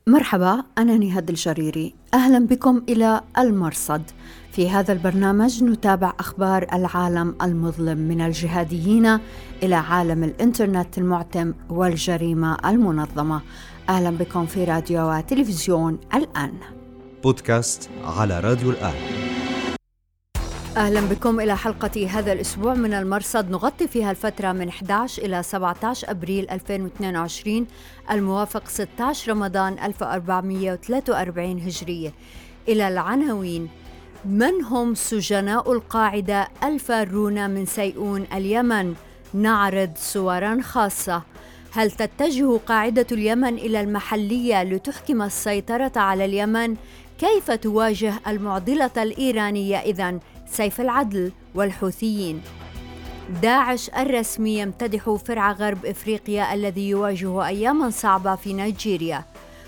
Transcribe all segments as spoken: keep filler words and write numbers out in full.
مرحبا، أنا نهاد الجريري. أهلا بكم إلى المرصد. في هذا البرنامج نتابع أخبار العالم المظلم من الجهاديين إلى عالم الإنترنت المعتم والجريمة المنظمة. أهلا بكم في راديو وتلفزيون الآن. بودكاست على راديو الآن. أهلا بكم إلى حلقة هذا الأسبوع من المرصد، نغطي فيها الفترة من أحد عشر إلى سبعة عشر أبريل ألفين واثنين وعشرين الموافق ستة عشر رمضان ألف وأربعمئة وثلاثة وأربعين هجرية. إلى العناوين: من هم سجناء القاعدة الفارون من سيئون اليمن؟ نعرض صوراً خاصة. هل تتجه قاعدة اليمن إلى المحلية لتحكم السيطرة على اليمن؟ كيف تواجه المعضلة الإيرانية إذن سيف العدل والحوثيين؟ داعش الرسمي يمتدح فرع غرب إفريقيا الذي يواجه أياماً صعبة في نيجيريا.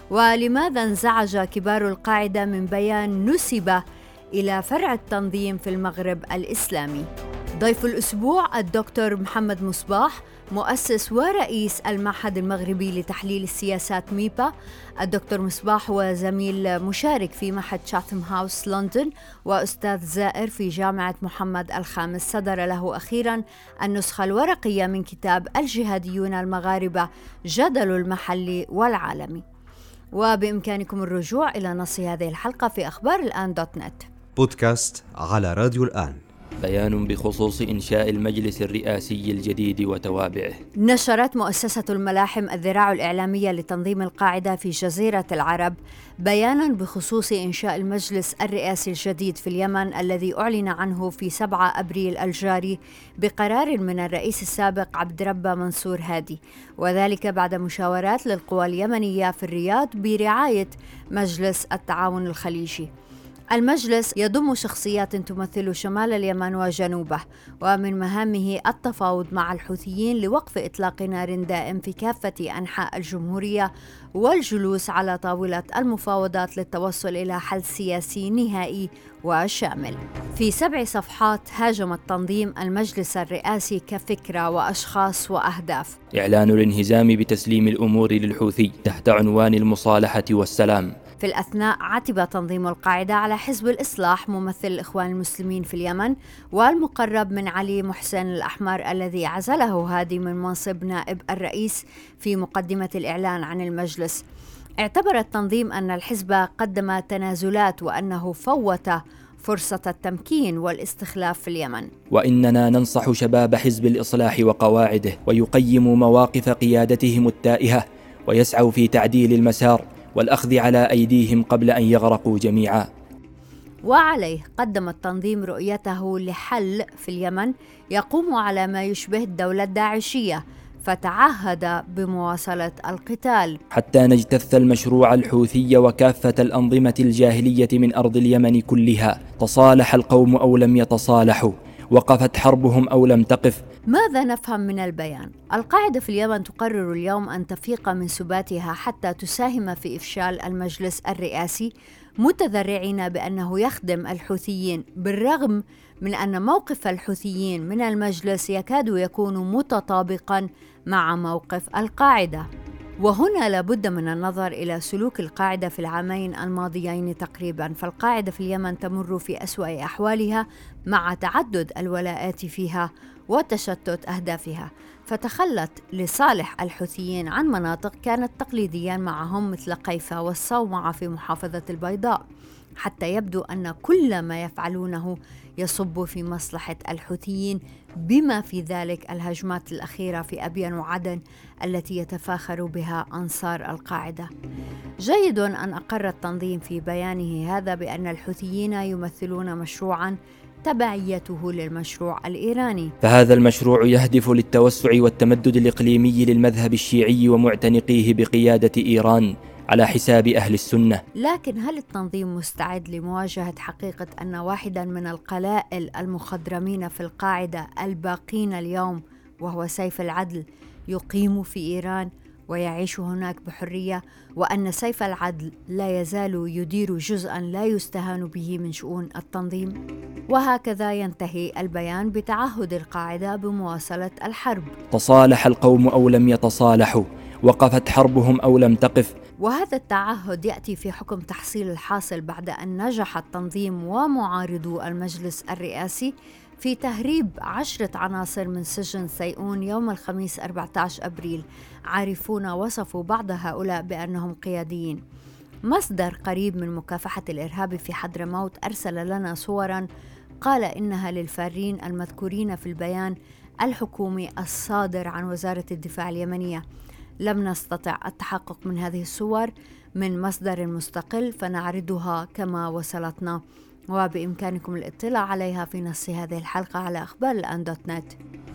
ولماذا انزعج كبار القاعدة من بيان نسب إلى فرع التنظيم في المغرب الإسلامي؟ ضيف الأسبوع الدكتور محمد مصباح، مؤسس ورئيس المعهد المغربي لتحليل السياسات ميبا. الدكتور مصباح هو زميل مشارك في معهد شاثم هاوس لندن وأستاذ زائر في جامعة محمد الخامس. صدر له أخيراً النسخة الورقية من كتاب الجهاديون المغاربة، جدل المحلي والعالمي. وبإمكانكم الرجوع إلى نص هذه الحلقة في أخبار الآن دوت نت. بودكاست على راديو الآن. بيان بخصوص إنشاء المجلس الرئاسي الجديد وتوابعه. نشرت مؤسسة الملاحم الذراع الإعلامية لتنظيم القاعدة في جزيرة العرب بيانا بخصوص إنشاء المجلس الرئاسي الجديد في اليمن الذي أعلن عنه في سبعة أبريل الجاري بقرار من الرئيس السابق عبد ربه منصور هادي، وذلك بعد مشاورات للقوى اليمنية في الرياض برعاية مجلس التعاون الخليجي. المجلس يضم شخصيات تمثل شمال اليمن وجنوبه، ومن مهامه التفاوض مع الحوثيين لوقف إطلاق نار دائم في كافة أنحاء الجمهورية والجلوس على طاولة المفاوضات للتوصل إلى حل سياسي نهائي وشامل. في سبع صفحات هاجم التنظيم المجلس الرئاسي كفكرة وأشخاص وأهداف. إعلان الانهزام بتسليم الأمور للحوثي تحت عنوان المصالحة والسلام. في الأثناء عتب تنظيم القاعدة على حزب الإصلاح ممثل الإخوان المسلمين في اليمن والمقرب من علي محسن الأحمر الذي عزله هادي من منصب نائب الرئيس في مقدمة الإعلان عن المجلس. اعتبر التنظيم أن الحزب قدم تنازلات وأنه فوت فرصة التمكين والاستخلاف في اليمن. وإننا ننصح شباب حزب الإصلاح وقواعده ويقيموا مواقف قيادتهم التائهة ويسعوا في تعديل المسار والأخذ على أيديهم قبل أن يغرقوا جميعا. وعليه قدم التنظيم رؤيته لحل في اليمن يقوم على ما يشبه الدولة الداعشية، فتعهد بمواصلة القتال حتى نجتث المشروع الحوثي وكافة الأنظمة الجاهلية من أرض اليمن كلها. تصالح القوم أو لم يتصالحوا، وقفت حربهم أو لم تقف. ماذا نفهم من البيان؟ القاعدة في اليمن تقرر اليوم أن تفيق من سباتها حتى تساهم في إفشال المجلس الرئاسي، متذرعين بأنه يخدم الحوثيين، بالرغم من أن موقف الحوثيين من المجلس يكاد يكون متطابقاً مع موقف القاعدة. وهنا لابد من النظر إلى سلوك القاعدة في العامين الماضيين تقريباً. فالقاعدة في اليمن تمر في أسوأ أحوالها مع تعدد الولاءات فيها وتشتت أهدافها، فتخلت لصالح الحوثيين عن مناطق كانت تقليديا معهم مثل قيفة والصومعة في محافظة البيضاء، حتى يبدو أن كل ما يفعلونه يصب في مصلحة الحوثيين، بما في ذلك الهجمات الأخيرة في أبين وعدن التي يتفاخر بها أنصار القاعدة. جيد أن أقر التنظيم في بيانه هذا بأن الحوثيين يمثلون مشروعاً تبعيته للمشروع الإيراني. فهذا المشروع يهدف للتوسع والتمدد الإقليمي للمذهب الشيعي ومعتنقيه بقيادة إيران على حساب أهل السنة. لكن هل التنظيم مستعد لمواجهة حقيقة أن واحدا من القلائل المخضرمين في القاعدة الباقين اليوم، وهو سيف العدل، يقيم في إيران ويعيش هناك بحرية، وأن سيف العدل لا يزال يدير جزءاً لا يستهان به من شؤون التنظيم؟ وهكذا ينتهي البيان بتعهد القاعدة بمواصلة الحرب. تصالح القوم أو لم يتصالحوا، وقفت حربهم أو لم تقف. وهذا التعهد يأتي في حكم تحصيل الحاصل بعد أن نجح التنظيم ومعارضو المجلس الرئاسي في تهريب عشرة عناصر من سجن سيئون يوم الخميس أربعة عشر أبريل. عارفون وصفوا بعض هؤلاء بأنهم قياديين. مصدر قريب من مكافحة الإرهاب في حضرموت أرسل لنا صوراً قال إنها للفارين المذكورين في البيان الحكومي الصادر عن وزارة الدفاع اليمنية. لم نستطع التحقق من هذه الصور من مصدر مستقل فنعرضها كما وصلتنا، وبإمكانكم الاطلاع عليها في نص هذه الحلقة على أخبار الآن دوت نت.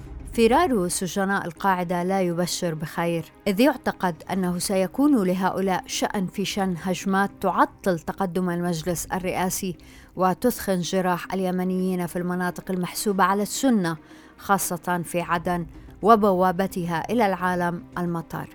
فرار سجناء القاعدة لا يبشر بخير، إذ يعتقد أنه سيكون لهؤلاء شأن في شن هجمات تعطل تقدم المجلس الرئاسي وتثخن جراح اليمنيين في المناطق المحسوبة على السنة، خاصة في عدن وبوابتها إلى العالم المطار.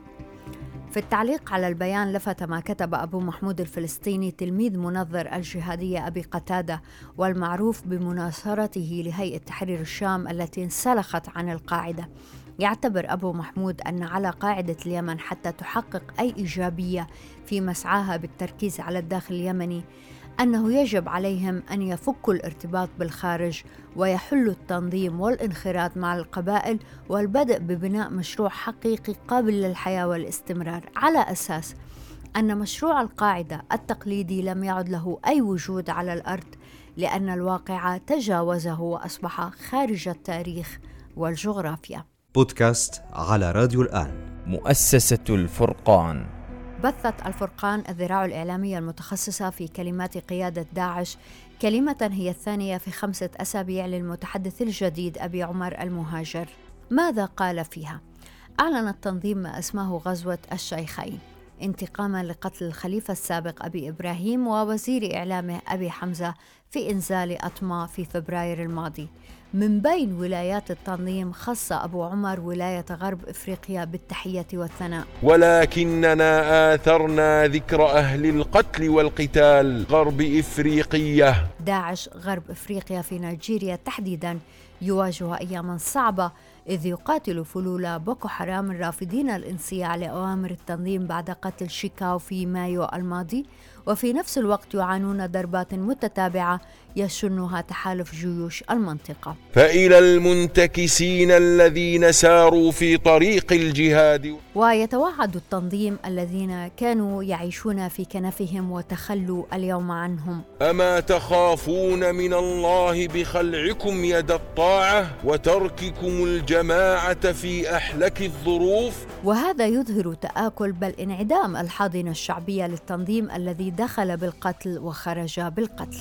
في التعليق على البيان لفت ما كتب أبو محمود الفلسطيني تلميذ منظر الجهادية أبي قتادة والمعروف بمناصرته لهيئة تحرير الشام التي انسلخت عن القاعدة. يعتبر أبو محمود أن على قاعدة اليمن حتى تحقق أي إيجابية في مسعاها بالتركيز على الداخل اليمني أنه يجب عليهم أن يفكوا الارتباط بالخارج ويحلوا التنظيم والانخراط مع القبائل والبدء ببناء مشروع حقيقي قابل للحياة والاستمرار، على أساس أن مشروع القاعدة التقليدي لم يعد له أي وجود على الأرض لأن الواقع تجاوزه وأصبح خارج التاريخ والجغرافيا. بودكاست على راديو الآن. مؤسسة الفرقان. بثت الفرقان الذراع الإعلامية المتخصصة في كلمات قيادة داعش كلمة هي الثانية في خمسة أسابيع للمتحدث الجديد أبي عمر المهاجر. ماذا قال فيها؟ أعلن التنظيم ما اسمه غزوة الشيخين انتقاما لقتل الخليفة السابق أبي إبراهيم ووزير إعلامه أبي حمزة في إنزال أطماء في فبراير الماضي. من بين ولايات التنظيم خص أبو عمر ولاية غرب إفريقيا بالتحية والثناء. ولكننا آثرنا ذكر أهل القتل والقتال غرب إفريقية. داعش غرب إفريقيا في نيجيريا تحديدا يواجه أياما صعبة إذ يقاتل فلول بوكو حرام الرافضين الانصياع لأوامر التنظيم بعد قتل شيكاو في مايو الماضي، وفي نفس الوقت يعانون ضربات متتابعة يشنها تحالف جيوش المنطقة. فإلى المنتكسين الذين ساروا في طريق الجهاد. ويتوعد التنظيم الذين كانوا يعيشون في كنفهم وتخلوا اليوم عنهم: أما تخافون من الله بخلعكم يد الطاعة وترككم الجماعة في أحلك الظروف. وهذا يظهر تآكل بل انعدام الحاضنة الشعبية للتنظيم الذي دخل بالقتل وخرج بالقتل.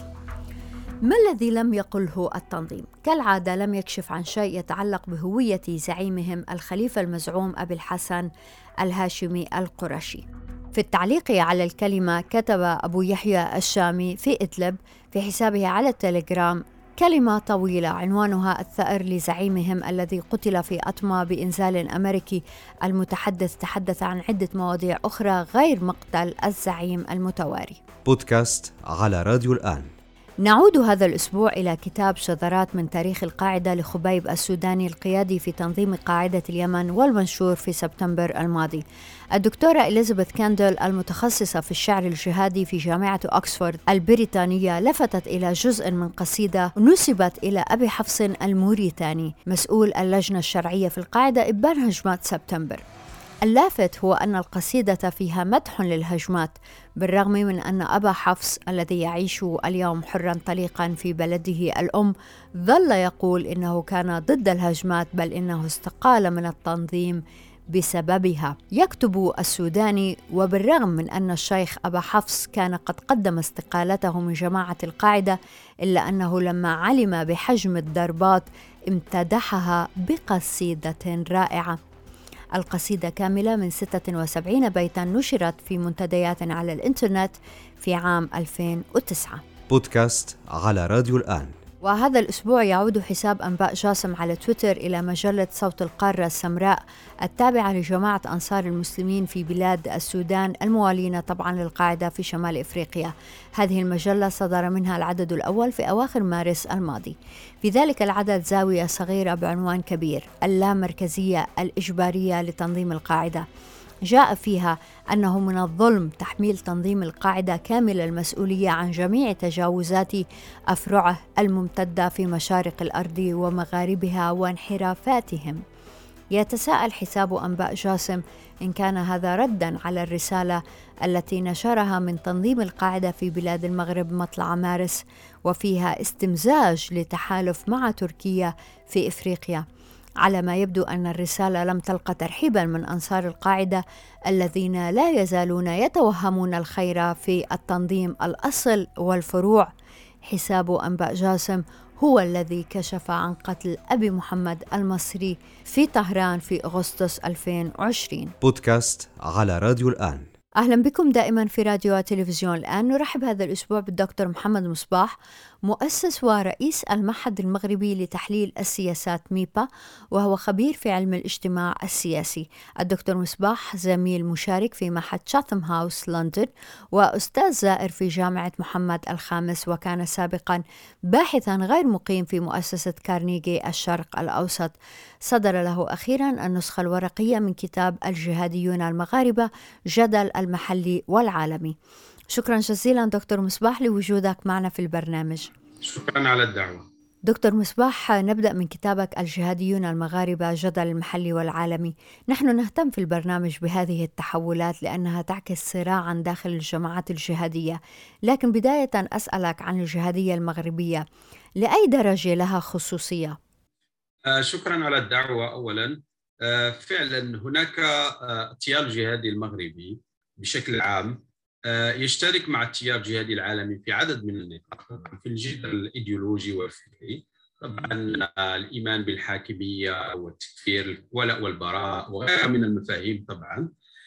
ما الذي لم يقله التنظيم؟ كالعادة لم يكشف عن شيء يتعلق بهوية زعيمهم الخليفة المزعوم أبي الحسن الهاشمي القرشي. في التعليق على الكلمة كتب أبو يحيى الشامي في إدلب في حسابه على التليجرام كلمة طويلة عنوانها الثأر لزعيمهم الذي قتل في أطماء بإنزال أمريكي. المتحدث تحدث عن عدة مواضيع أخرى غير مقتل الزعيم المتواري. بودكاست على راديو الآن. نعود هذا الأسبوع إلى كتاب شذرات من تاريخ القاعدة لخبيب السوداني القيادي في تنظيم قاعدة اليمن والمنشور في سبتمبر الماضي. الدكتورة إليزابيث كاندل المتخصصة في الشعر الجهادي في جامعة أكسفورد البريطانية لفتت إلى جزء من قصيدة نسبت إلى أبي حفص الموريتاني مسؤول اللجنة الشرعية في القاعدة إبان هجمات سبتمبر. اللافت هو أن القصيدة فيها مدح للهجمات بالرغم من أن أبا حفص الذي يعيش اليوم حرا طليقا في بلده الأم ظل يقول إنه كان ضد الهجمات بل إنه استقال من التنظيم بسببها. يكتب السوداني: وبالرغم من أن الشيخ أبا حفص كان قد قدم استقالته من جماعة القاعدة إلا أنه لما علم بحجم الضربات امتدحها بقصيدة رائعة. القصيدة كاملة من ستة وسبعين بيتا نشرت في منتديات على الإنترنت في عام ألفين وتسعة. بودكاست على راديو الآن. وهذا الأسبوع يعود حساب أنباء جاسم على تويتر إلى مجلة صوت القارة السمراء التابعة لجماعة أنصار المسلمين في بلاد السودان الموالين طبعا للقاعدة في شمال إفريقيا. هذه المجلة صدر منها العدد الأول في أواخر مارس الماضي. في ذلك العدد زاوية صغيرة بعنوان كبير: اللامركزية الإجبارية لتنظيم القاعدة. جاء فيها أنه من الظلم تحميل تنظيم القاعدة كامل المسؤولية عن جميع تجاوزات أفرعه الممتدة في مشارق الأرض ومغاربها وانحرافاتهم. يتساءل حساب أنباء جاسم إن كان هذا رداً على الرسالة التي نشرها من تنظيم القاعدة في بلاد المغرب مطلع مارس، وفيها استمزاج لتحالف مع تركيا في إفريقيا. على ما يبدو أن الرسالة لم تلقى ترحيباً من أنصار القاعدة الذين لا يزالون يتوهمون الخير في التنظيم الأصل والفروع. حساب أنباء جاسم هو الذي كشف عن قتل أبي محمد المصري في طهران في أغسطس ألفين وعشرين. بودكاست على راديو الآن. أهلا بكم دائما في راديو وتلفزيون الآن. نرحب هذا الأسبوع بالدكتور محمد مصباح، مؤسس ورئيس المعهد المغربي لتحليل السياسات ميبا، وهو خبير في علم الاجتماع السياسي. الدكتور مصباح زميل مشارك في معهد شاتم هاوس لندن، وأستاذ زائر في جامعة محمد الخامس، وكان سابقا باحثا غير مقيم في مؤسسة كارنيجي الشرق الأوسط. صدر له أخيرا النسخة الورقية من كتاب الجهاديون المغاربة، جدل المحلي والعالمي. شكرا جزيلا دكتور مصباح لوجودك معنا في البرنامج. شكرا على الدعوة. دكتور مصباح، نبدأ من كتابك الجهاديون المغاربة، جدل المحلي والعالمي. نحن نهتم في البرنامج بهذه التحولات لأنها تعكس صراعا داخل الجماعات الجهادية، لكن بداية أسألك عن الجهادية المغربية، لأي درجة لها خصوصية؟ آه شكرا على الدعوة. أولا آه فعلا هناك آه التيار الجهادي المغربي بشكل عام آه يشترك مع التيار الجهادي العالمي في عدد من النقاط، في الجدل الإيديولوجي والفكري. طبعا آه الإيمان بالحاكمية والتكفير، الولاء والبراء وغيرها من المفاهيم طبعا.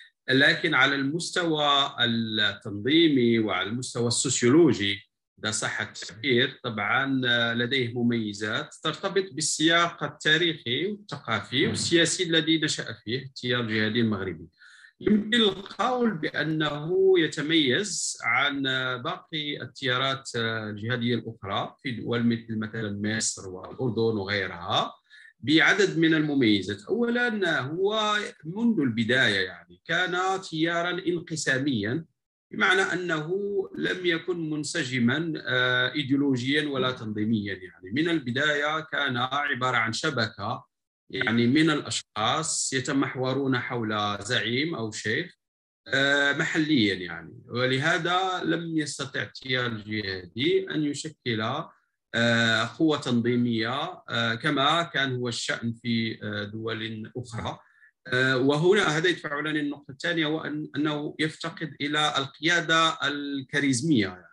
لكن على المستوى التنظيمي وعلى المستوى السوسيولوجي إذا صح التعبير، طبعا لديه مميزات ترتبط بالسياق التاريخي والثقافي والسياسي الذي نشأ فيه التيار الجهادي المغربي. يمكن القول بأنه يتميز عن باقي التيارات الجهادية الأخرى في دول مثل مثلا مصر والأردن وغيرها بعدد من المميزات. أولا هو منذ البداية يعني كان تيارا انقساميا، بمعنى أنه لم يكن منسجما إيديولوجيا ولا تنظيميا. يعني من البداية كان عبارة عن شبكة يعني من الأشخاص يتمحورون حول زعيم أو شيخ محليا يعني، ولهذا لم يستطع التيار الجهادي أن يشكل قوة تنظيمية كما كان هو الشأن في دول أخرى. وهنا هذا يدفعنا للنقطة الثانية، وأنه يفتقد إلى القيادة الكاريزمية. يعني,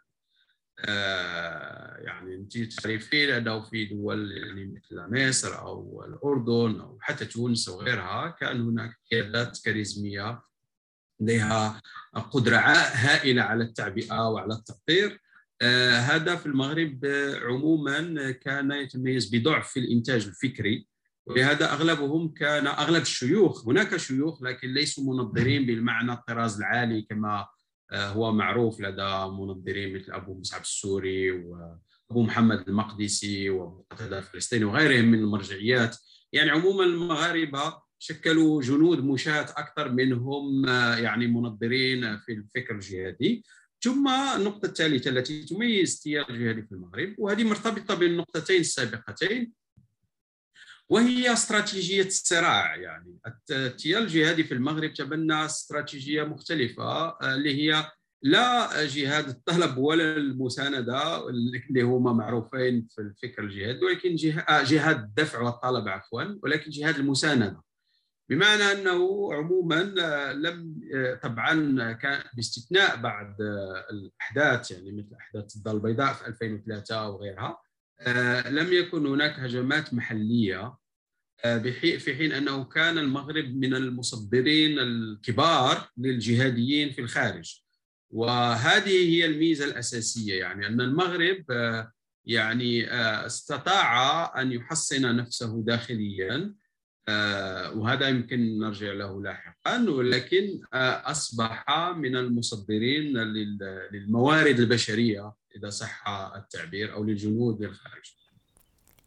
يعني أنت تعرفين أنه في دول يعني مثل مصر أو الأردن أو حتى تونس وغيرها كان هناك قيادات كاريزمية لديها قدرة هائلة على التعبئة وعلى التأطير. آه هذا في المغرب آه عموما كان يتميز بضعف في الإنتاج الفكري، ولهذا أغلبهم كان أغلب الشيوخ، هناك شيوخ لكن ليسوا منظرين بالمعنى الطراز العالي كما آه هو معروف لدى منظرين مثل أبو مصعب السوري وأبو محمد المقدسي وأبو قتادة الفلسطيني وغيرهم من المرجعيات. يعني عموما المغاربة شكلوا جنود مشاة أكثر منهم آه يعني منظرين في الفكر الجهادي. ثم النقطة الثالثة التي تميز التيار الجهادي في المغرب، وهذه مرتبطة بالنقطتين السابقتين، وهي استراتيجية الصراع. يعني التيار الجهادي في المغرب تبنى استراتيجية مختلفة اللي هي لا جهاد الطلب ولا المساندة اللي هما معروفين في الفكر الجهادي، ولكن جهاد الدفع والطلب عفوا، ولكن جهاد المساندة، بمعنى أنه عموما لم طبعا كان باستثناء بعض الأحداث يعني مثل أحداث الدار البيضاء في ألفين وثلاثة وغيرها لم يكن هناك هجمات محلية، في حين أنه كان المغرب من المصدرين الكبار للجهاديين في الخارج. وهذه هي الميزة الأساسية، يعني أن المغرب يعني استطاع أن يحصن نفسه داخليا، وهذا يمكن نرجع له لاحقا، ولكن أصبح من المصدرين للموارد البشرية إذا صح التعبير أو للجنود للخارج.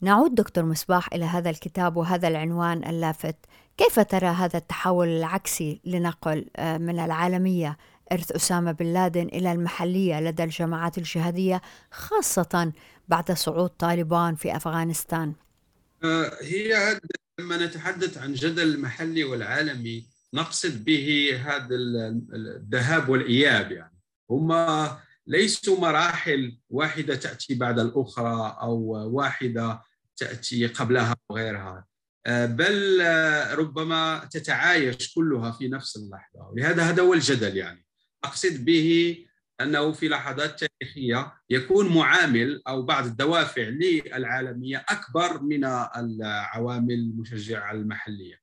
نعود دكتور مصباح إلى هذا الكتاب وهذا العنوان اللافت. كيف ترى هذا التحول العكسي لنقل من العالمية إرث أسامة بن لادن إلى المحلية لدى الجماعات الجهادية، خاصة بعد صعود طالبان في أفغانستان؟ هي لما نتحدث عن جدل المحلي والعالمي نقصد به هذا الذهاب والإياب، يعني هما ليسوا مراحل واحدة تأتي بعد الأخرى أو واحدة تأتي قبلها وغيرها، بل ربما تتعايش كلها في نفس اللحظة. ولهذا هذا هو الجدل، يعني أقصد به أنه في لحظات تاريخية يكون معامل أو بعض الدوافع للعالمية أكبر من العوامل المشجعة المحلية.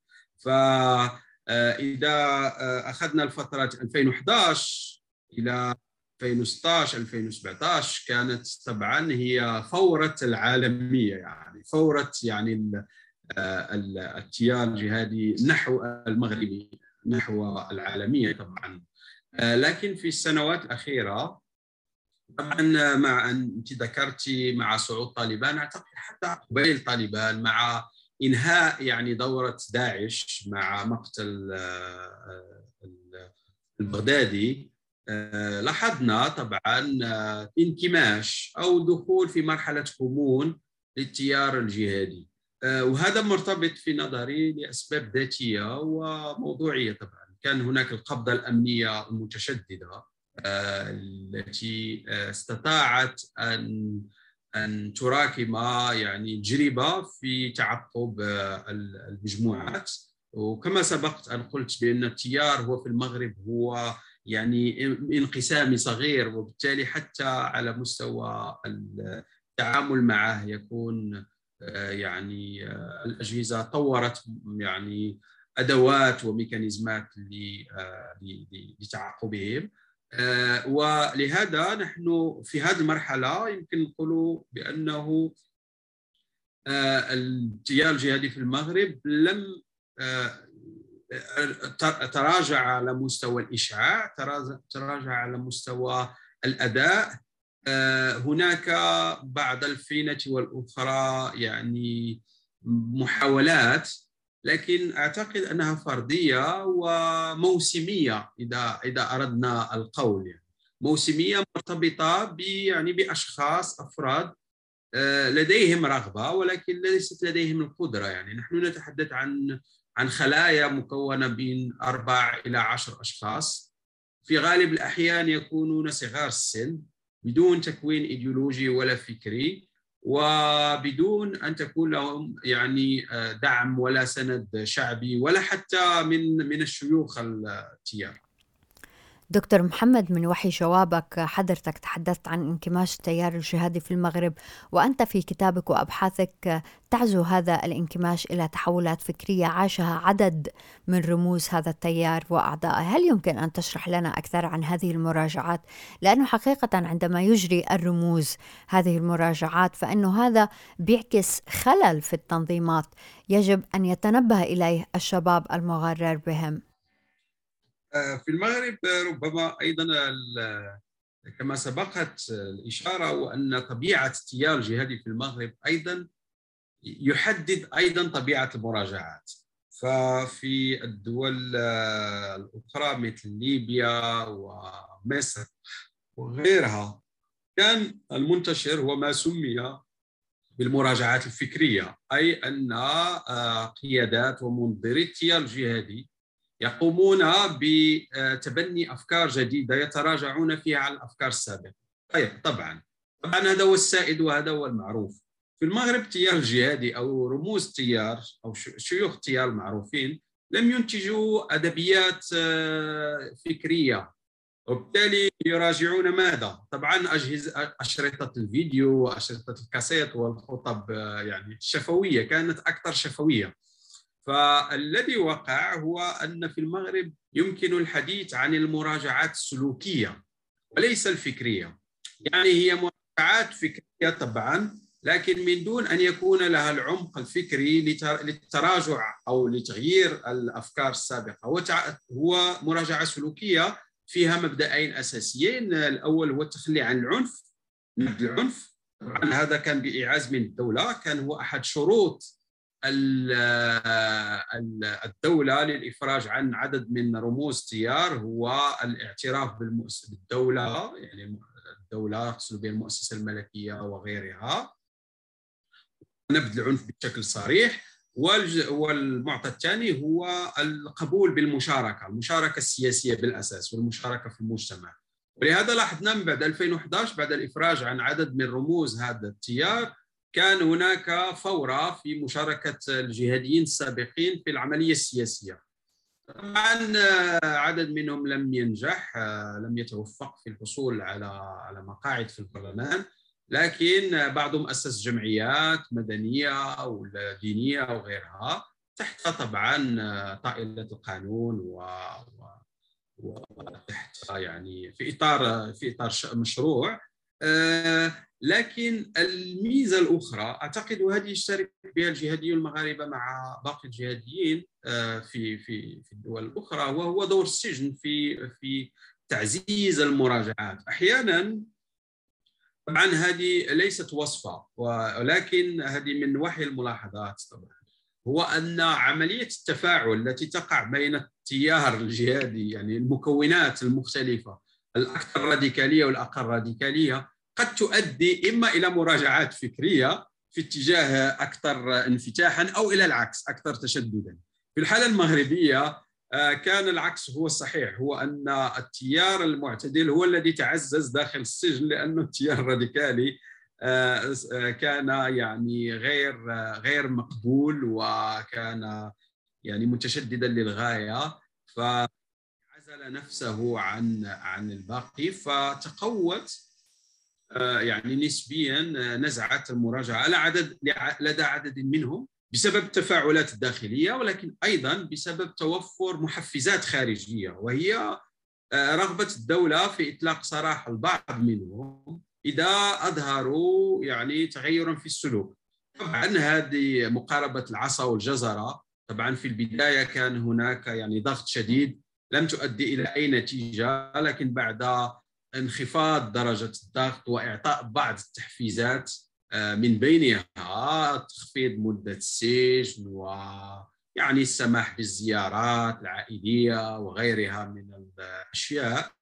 فإذا أخذنا الفترة ألفين وأحد عشر إلى ألفين وستة عشر ألفين وسبعة عشر كانت طبعا هي فورة العالمية، يعني فورة يعني التيار الجهادي نحو المغربي نحو العالمية طبعا. لكن في السنوات الأخيرة طبعا مع أنت ذكرتي مع صعود طالبان، أعتقد حتى قبيل طالبان مع إنهاء يعني دورة داعش مع مقتل البغدادي، لاحظنا طبعا انكماش أو دخول في مرحلة كمون للتيار الجهادي، وهذا مرتبط في نظري لأسباب ذاتية وموضوعية. طبعا كان هناك القبضة الأمنية المتشددة التي استطاعت أن أن تراكم يعني تجربة في تعقب المجموعات. وكما سبقت أن قلت بأن التيار هو في المغرب هو يعني انقسامي صغير، وبالتالي حتى على مستوى التعامل معه يكون يعني الأجهزة طورت يعني أدوات وميكانيزمات لتعقبهم. ولهذا نحن في هذه المرحلة يمكن نقول بأنه التيار الجهادي في المغرب لم تراجع على مستوى الإشعاع، تراجع على مستوى الأداء. هناك بعض الفينة والأخرى يعني محاولات، لكن أعتقد أنها فردية وموسمية إذا إذا أردنا القول، يعني موسمية مرتبطة ب يعني بأشخاص أفراد لديهم رغبة ولكن ليست لديهم القدرة. يعني نحن نتحدث عن عن خلايا مكونة بين أربع إلى عشر أشخاص، في غالب الأحيان يكونون صغار السن بدون تكوين إيديولوجي ولا فكري، وبدون أن تكون لهم يعني دعم ولا سند شعبي ولا حتى من من الشيوخ التيار. دكتور محمد، من وحي جوابك حضرتك تحدثت عن انكماش التيار الجهادي في المغرب، وأنت في كتابك وأبحاثك تعزو هذا الانكماش إلى تحولات فكرية عاشها عدد من رموز هذا التيار وأعضائه. هل يمكن أن تشرح لنا أكثر عن هذه المراجعات؟ لأنه حقيقة عندما يجري الرموز هذه المراجعات فإنه هذا بيعكس خلل في التنظيمات يجب أن يتنبه إليه الشباب المغرر بهم. في المغرب ربما أيضا كما سبقت الإشارة، وأن طبيعة التيار الجهادي في المغرب أيضا يحدد أيضا طبيعة المراجعات. ففي الدول الأخرى مثل ليبيا ومصر وغيرها كان المنتشر هو ما سمي بالمراجعات الفكرية، أي أن قيادات ومنظري التيار الجهادي يقومون بتبني أفكار جديدة يتراجعون فيها على الأفكار السابقة. طيب طبعا طبعا هذا هو السائد وهذا هو المعروف في المغرب. التيار الجهادي أو رموز التيار أو شيوخ التيار المعروفين لم ينتجوا أدبيات فكرية، وبالتالي يراجعون ماذا؟ طبعا أجهزة أشرطة الفيديو وأشرطة الكاسيت والخطب يعني الشفوية كانت أكثر شفوية. فالذي وقع هو أن في المغرب يمكن الحديث عن المراجعات السلوكية وليس الفكرية. يعني هي مراجعات فكرية طبعا، لكن من دون أن يكون لها العمق الفكري للتراجع أو لتغيير الأفكار السابقة. هو مراجعة سلوكية فيها مبدأين أساسيين. الأول هو التخلي عن العنف، نبذ العنف، طبعا هذا كان بإعاز من الدولة، كان هو أحد شروط الدولة للإفراج عن عدد من رموز تيار، هو الاعتراف بالدولة، يعني الدولة يقصد بها المؤسسة الملكية وغيرها، نبذ العنف بشكل صريح. والمعطى الثاني هو القبول بالمشاركة، المشاركة السياسية بالأساس والمشاركة في المجتمع. ولهذا لاحظنا من بعد ألفين وأحد عشر بعد الإفراج عن عدد من رموز هذا التيار كان هناك فورة في مشاركة الجهاديين السابقين في العملية السياسية. طبعا عدد منهم لم ينجح، لم يتوفق في الحصول على على مقاعد في البرلمان، لكن بعضهم أسس جمعيات مدنية أو دينية أو غيرها تحت طبعا طائلة القانون و وتحت يعني في إطار في إطار مشروع. لكن الميزة الأخرى أعتقد وهذه يشترك بها الجهاديون المغاربة مع باقي الجهاديين في في في الدول الأخرى، وهو دور السجن في في تعزيز المراجعات. أحيانا طبعا هذه ليست وصفة، ولكن هذه من وحي الملاحظات طبعا، هو أن عملية التفاعل التي تقع بين التيار الجهادي، يعني المكونات المختلفة الأكثر راديكالية والأقل راديكالية، قد تؤدي إما إلى مراجعات فكرية في اتجاه أكثر انفتاحا أو إلى العكس أكثر تشددا. في الحالة المغربية كان العكس هو الصحيح، هو أن التيار المعتدل هو الذي تعزز داخل السجن، لأنه التيار الراديكالي كان يعني غير غير مقبول وكان يعني متشددا للغاية، فعزل نفسه عن عن الباقي، فتقوت يعني نسبيا نزعة المراجعة على عدد لدى عدد منهم بسبب التفاعلات الداخلية، ولكن أيضا بسبب توفر محفزات خارجية، وهي رغبة الدولة في إطلاق سراح البعض منهم إذا أظهروا يعني تغيرا في السلوك. طبعا هذه مقاربة العصا والجزرة، طبعا في البداية كان هناك يعني ضغط شديد لم تؤدي إلى أي نتيجة، لكن بعد انخفاض درجة الضغط وإعطاء بعض التحفيزات من بينها تخفيض مدة السجن ويعني السماح بالزيارات العائلية وغيرها من الأشياء،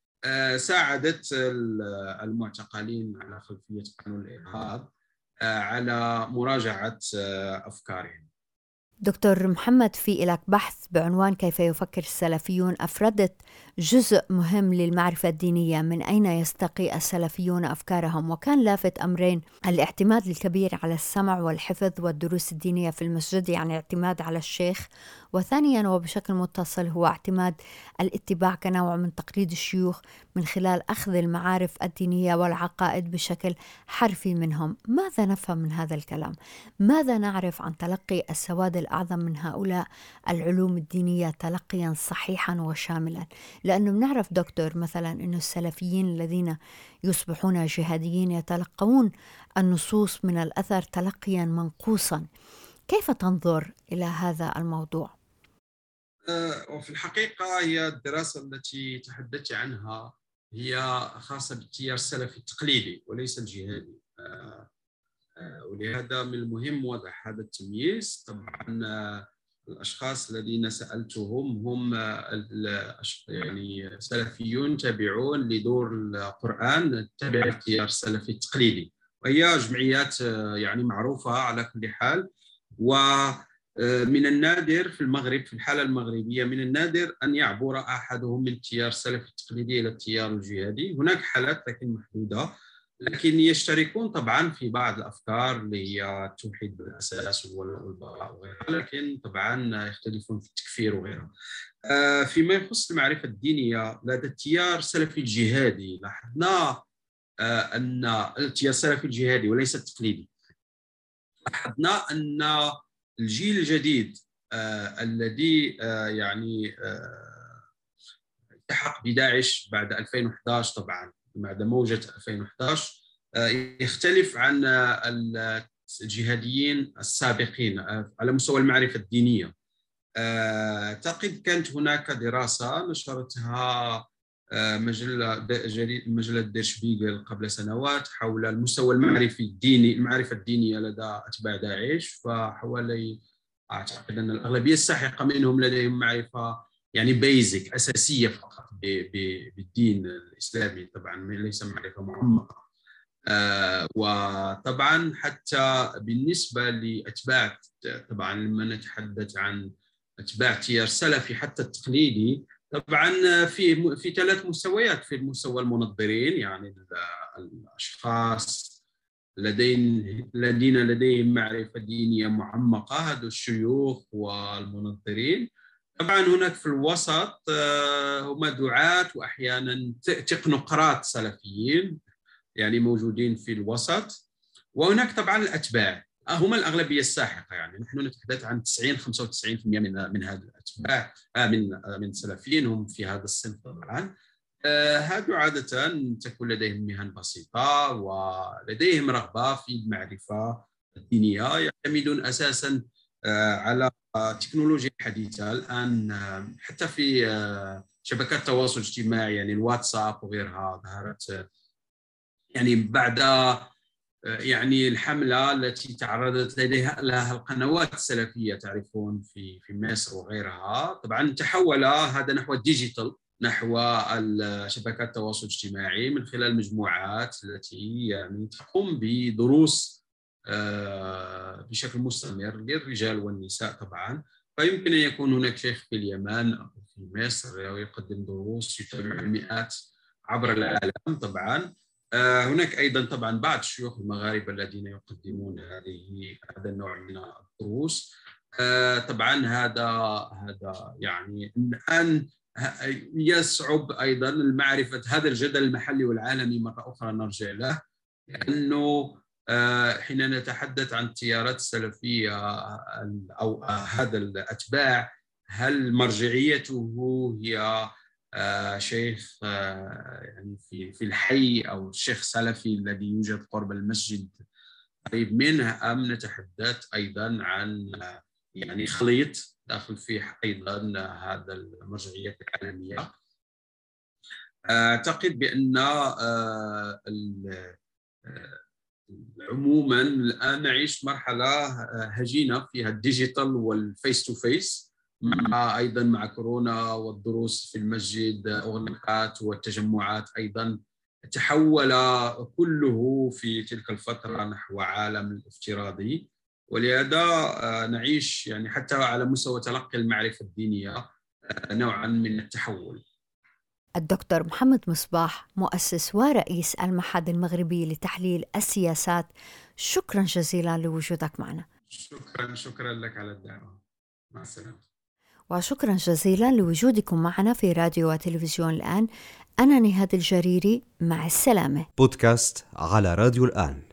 ساعدت المعتقلين على خلفية قانون الإرهاب على مراجعة أفكارهم. دكتور محمد، في لك بحث بعنوان كيف يفكر السلفيون، أفردت جزء مهم للمعرفة الدينية، من أين يستقي السلفيون أفكارهم، وكان لافت أمرين: الاعتماد الكبير على السمع والحفظ والدروس الدينية في المسجد، يعني اعتماد على الشيخ، وثانيا وبشكل متصل هو اعتماد الاتباع كنوع من تقليد الشيوخ من خلال أخذ المعارف الدينية والعقائد بشكل حرفي منهم. ماذا نفهم من هذا الكلام؟ ماذا نعرف عن تلقي السواد الأعظم من هؤلاء العلوم الدينية تلقيا صحيحا وشاملا؟ لأنه بنعرف دكتور مثلا أن السلفيين الذين يصبحون جهاديين يتلقون النصوص من الأثر تلقيا منقوصا. كيف تنظر إلى هذا الموضوع؟ وفي الحقيقة هي الدراسة التي تحدثت عنها هي خاصة بالتيار السلفي التقليدي وليس الجهادي، ولهذا من المهم وضع هذا التمييز. طبعا الأشخاص الذين سألتهم هم يعني سلفيون تابعون لدور القرآن تابع التيار السلفي التقليدي، وهي جمعيات يعني معروفة على كل حال. ومن النادر في المغرب، في الحالة المغربية من النادر أن يعبر أحدهم من التيار السلفي التقليدي إلى التيار الجهادي. هناك حالات لكن محدودة، لكن يشتركون طبعا في بعض الأفكار اللي هي التوحيد بالأساس والبراء وغيرها، لكن طبعا يختلفون في التكفير وغيرها. فيما يخص المعرفة الدينية لدى التيار السلفي الجهادي، لاحظنا أن التيار السلفي الجهادي وليس التقليدي، لاحظنا أن الجيل الجديد الذي يعني التحق بداعش بعد ألفين وأحد عشر، طبعا بعد موجة ألفين وأحد عشر، يختلف عن الجهاديين السابقين على مستوى المعرفة الدينية. أعتقد كانت هناك دراسة نشرتها مجلة مجلة دير شبيغل قبل سنوات حول المستوى المعرفي الديني المعرفة الدينية لدى أتباع داعش. فحوالي أعتقد أن الأغلبية الساحقة منهم لديهم معرفة يعني بيزك أساسية فقط بالدين الإسلامي، طبعا ليس معرفة معمقة. آه وطبعا حتى بالنسبة لأتباع، طبعا لما نتحدث عن أتباع تيار سلفي حتى التقليدي، طبعا في في ثلاث مستويات. في المستوى المنظرين، يعني الأشخاص الذين الذين لديهم معرفة دينية معمقة، هذا الشيوخ والمنظرين. طبعا هناك في الوسط هم دعاة وأحيانا تقنقرات سلفيين يعني موجودين في الوسط. وهناك طبعا الأتباع هم الأغلبية الساحقة، يعني نحن نتحدث عن تسعين خمسة وتسعين بالمئة من من هذه الأتباع من من السلفيين هم في هذا الصنف. طبعا هذو عادة تكون لديهم مهن بسيطة ولديهم رغبة في المعرفة الدينية، يعتمدون أساسا على التكنولوجيا الحديثة الآن. حتى في شبكات التواصل الاجتماعي يعني الواتساب وغيرها ظهرت يعني بعد يعني الحملة التي تعرضت لديها لها القنوات السلفية تعرفون في في مصر وغيرها. طبعا تحول هذا نحو الديجيتال، نحو شبكات التواصل الاجتماعي من خلال مجموعات التي يعني تقوم بدروس بشكل مستمر للرجال والنساء طبعا. فيمكن أن يكون هناك شيخ في اليمن أو في مصر ويقدم دروس يتابع المئات عبر العالم. طبعا هناك أيضا طبعا بعض الشيوخ المغاربة الذين يقدمون هذه هذا النوع من الدروس. طبعا هذا هذا يعني الآن يصعب أيضا معرفة هذا الجدل المحلي والعالمي مرة أخرى نرجع له، لأنه حين نتحدث عن التيارات السلفية أو هذا الأتباع، هل مرجعيته هي شيخ يعني في في الحي أو شيخ سلفي الذي يوجد قرب المسجد قريب منه، أم نتحدث أيضا عن يعني خليط داخل فيه أيضا هذا المرجعيات العالمية؟ أعتقد بأن عموما الآن نعيش مرحلة هجينة فيها الديجيتال والفيس تو فيس، مع أيضا مع كورونا والدروس في المسجد أغلقت والتجمعات أيضا تحول كله في تلك الفترة نحو عالم الافتراضي. ولهذا نعيش يعني حتى على مستوى تلقي المعرفة الدينية نوعا من التحول. الدكتور محمد مصباح، مؤسس ورئيس المعهد المغربي لتحليل السياسات، شكرا جزيلا لوجودك معنا. شكرا شكرا لك على الدعوة. مع السلامة. وشكرا جزيلا لوجودكم معنا في راديو وتلفزيون الآن. أنا نهاد الجريري، مع السلامة. بودكاست على راديو الآن.